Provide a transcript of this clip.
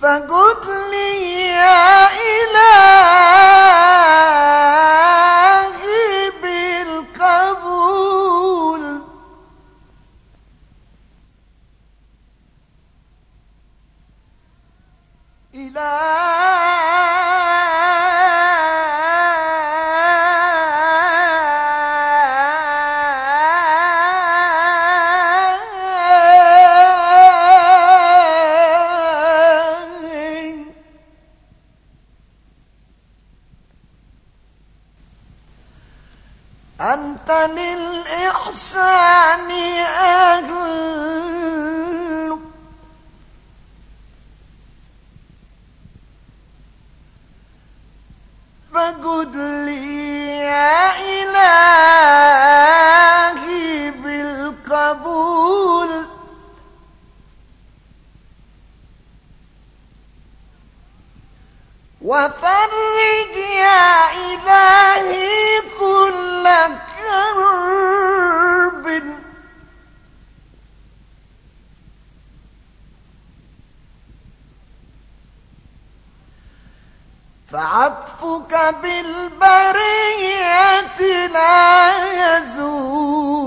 فقل لي يا إلهي بالقبول أنت للإحسان أهل فقل لي يا إلهي بالقبول وفرج يا إلهي كل كرب فعطفك بالبرية لا يزول